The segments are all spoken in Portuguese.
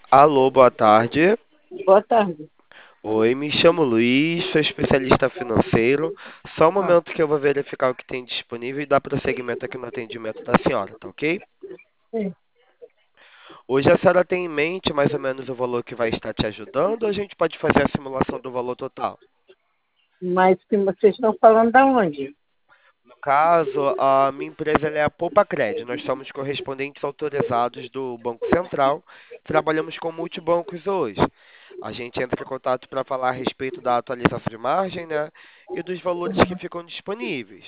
Alô, boa tarde. Boa tarde. Oi, me chamo Luiz, sou especialista financeiro. Só um Ah, momento que eu vou verificar o que tem disponível e dar prosseguimento aqui no atendimento da senhora, tá ok? sim. Hoje a senhora tem em mente mais ou menos o valor que vai estar te ajudando ou a gente pode fazer a simulação do valor total? Mas que vocês estão falando da onde? No caso, a minha empresa ela é a Poupa Cred. Nós somos correspondentes autorizados do Banco Central. Trabalhamos com multibancos hoje. A gente entra em contato para falar a respeito da atualização de margem, né? E dos valores que ficam disponíveis.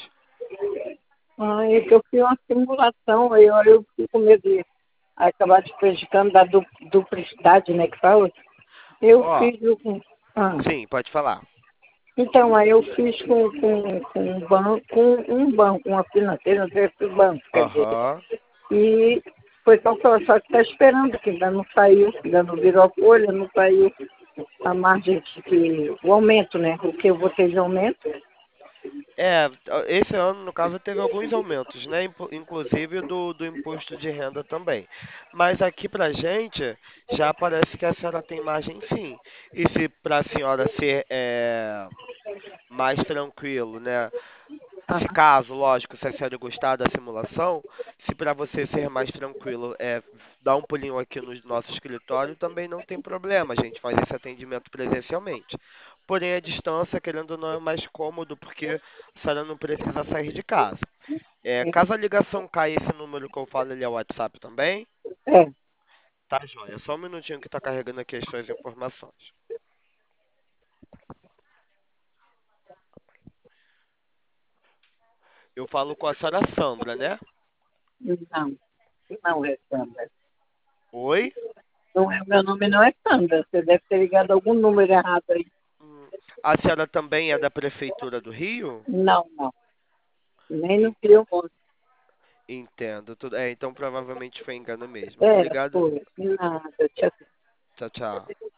É que eu fiz uma simulação, eu fico com medo de acabar te prejudicando da duplicidade, né, que fala. Eu Ó, fiz o. Ah, sim, pode falar. então, aí eu fiz com um banco, uma financeira, não sei se banco, quer dizer. Aham. E foi calculado, só que está esperando, que ainda não saiu, ainda não virou a folha, não saiu a margem o aumento, né? O que eu vou ter de aumento. É, esse ano, no caso, teve alguns aumentos, né? Inclusive do imposto de renda também. Mas aqui pra gente, já parece que a senhora tem margem sim. E se para a senhora ser mais tranquilo, né? Se Ah, caso, lógico, se a senhora gostar da simulação, se para você ser mais tranquilo dar um pulinho aqui no nosso escritório, também não tem problema, a gente faz esse atendimento presencialmente. Porém, a distância, querendo ou não, é mais cômodo, porque a senhora não precisa sair de casa. Caso a ligação caia, esse número que eu falo, ele é o WhatsApp também. é. Tá, joia. Só um minutinho que tá carregando aqui as suas informações. Eu falo com a senhora Sandra, né? Não, não é Sandra. Oi? Não é, meu nome não é Sandra. Você deve ter ligado algum número errado aí. Hum, A senhora também é da Prefeitura do Rio? Não, não. Nem no Rio Monte. Entendo. Então provavelmente foi engano mesmo. É, Obrigado. foi. Nada. Tchau. Tchau, tchau.